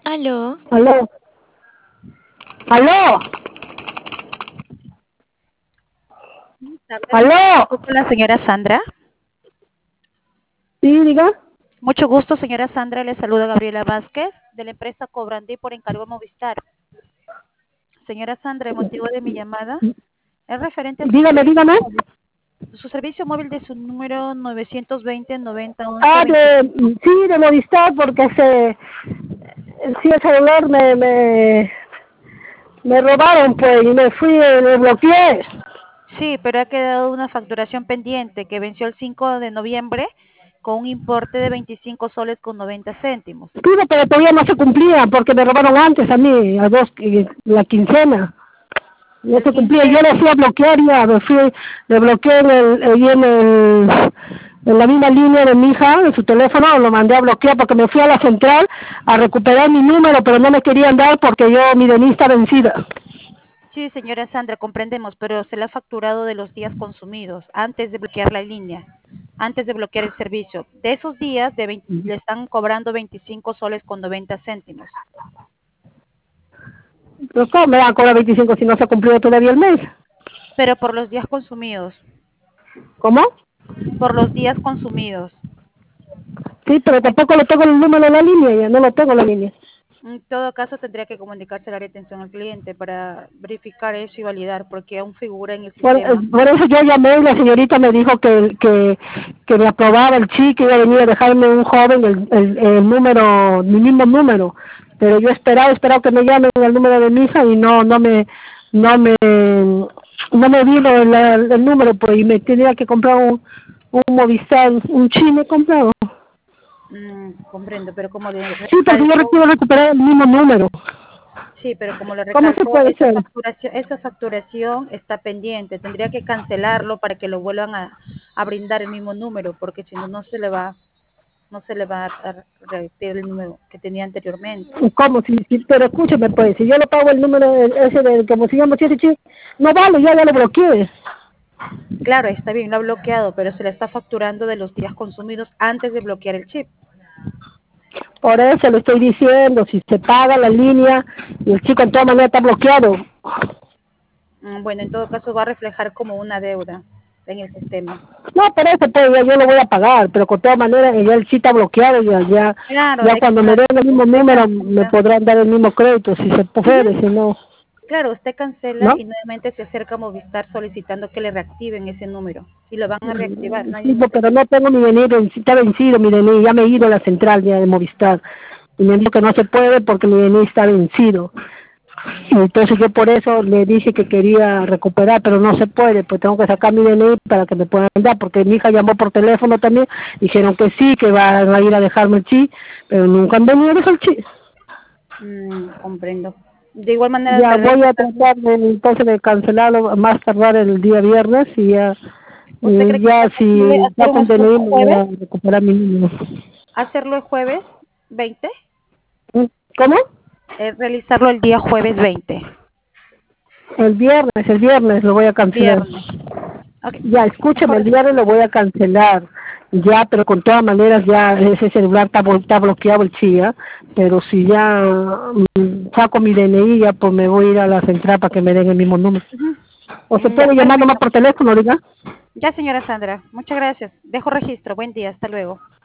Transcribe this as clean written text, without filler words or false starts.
Aló. Aló, aló, Tardes, aló. con la señora Sandra. Sí, diga. Mucho gusto, señora Sandra. Le saluda Gabriela Vázquez de la empresa Cobrandí por encargo Movistar. Señora Sandra, el motivo de mi llamada es referente a Dígame, dígame. su servicio móvil de su número 920 90 11 Ah, 25. sí, de Movistar, porque sí, el celular me robaron, pues, y me fui, me bloqueé. Sí, pero ha quedado una facturación pendiente que venció el 5 de noviembre con un importe de 25 soles con 90 céntimos. Sí, pero todavía no se cumplía, porque me robaron antes a mí, la quincena. No El se cumplía, 15, yo le fui a bloquear ya, le bloqueé en la misma línea de mi hija, en su teléfono, lo mandé a bloquear porque me fui a la central a recuperar mi número, pero no me querían dar porque mi DNI está vencida. sí, señora Sandra, comprendemos, pero se le ha facturado de los días consumidos antes de bloquear la línea, antes de bloquear el servicio. De esos días le están cobrando 25 soles con 90 céntimos, Pero ¿cómo me van a cobrar 25 si no se ha cumplido todavía el mes? pero por los días consumidos, ¿Cómo? por los días consumidos. Sí, pero tampoco le tengo el número de la línea, ya no lo tengo la línea. En todo caso, tendría que comunicarse al área de atención al cliente para verificar eso y validar, porque aún figura en el sistema. Por eso yo llamé y la señorita me dijo que me aprobaba el chico, iba a venir a dejarme un joven el número, mi mismo número. Pero yo esperado que me llamen el número de mi hija y no me, no me vino el número, pues, y me tenía que comprar un Movistar, un chino comprado. Comprendo, pero como le Sí, porque yo recalco, quiero recuperar el mismo número. sí, pero como le ¿Cómo se recalco, puede hacer? esa facturación está pendiente. Tendría que cancelarlo para que lo vuelvan a brindar el mismo número, porque si no, no se le va a repetir el número que tenía anteriormente. ¿Cómo? Pero escúcheme, pues, si yo le pago el número ese de, como se llama, ese chico, no vale, ya lo bloqueé. Claro, está bien, lo ha bloqueado, pero se le está facturando de los días consumidos antes de bloquear el chip. Por eso le estoy diciendo, si se paga la línea y el chico en todas maneras está bloqueado. Bueno, en todo caso va a reflejar como una deuda en el sistema. No, por eso pues yo lo voy a pagar, pero con todas maneras ya el sí está bloqueado, Claro, ya cuando me den el mismo usted número me cancela. podrán dar el mismo crédito, si se Ujú. puede, si no, Claro, usted cancela ¿no? y nuevamente se acerca a Movistar solicitando que le reactiven ese número y lo van a reactivar, no hay Sí, ningún pero tema. no tengo mi DNI, está vencido mi DNI, ya me he ido a la central ya de Movistar. Y me dijo que no se puede porque mi DNI está vencido. Entonces yo por eso le dije que quería recuperar, pero no se puede, pues tengo que sacar mi DNI para que me puedan dar, porque mi hija llamó por teléfono también, dijeron que sí, que van a ir a dejarme el chi, pero nunca han venido a dejar el chi. Comprendo. De igual manera, Ya tal vez voy a tratar entonces de cancelarlo más tardar el día viernes usted y cree que ya sea posible si hacer ya un con esfuerzo DNI me voy jueves, a recuperar mi número. hacerlo el jueves 20, ¿Cómo? realizarlo el día jueves 20, El viernes lo voy a cancelar. viernes. Ok, Ya, escúchame, el mejor. diario lo voy a cancelar. Ya, pero con todas maneras ya ese celular está bloqueado el chía. Pero si ya saco mi DNI, ya pues me voy a ir a la central para que me den el mismo número. Ujú. O se Ya, puede llamar nomás perfecto. por teléfono, diga. Ya, señora Sandra, muchas gracias. Dejo registro. Buen día, hasta luego.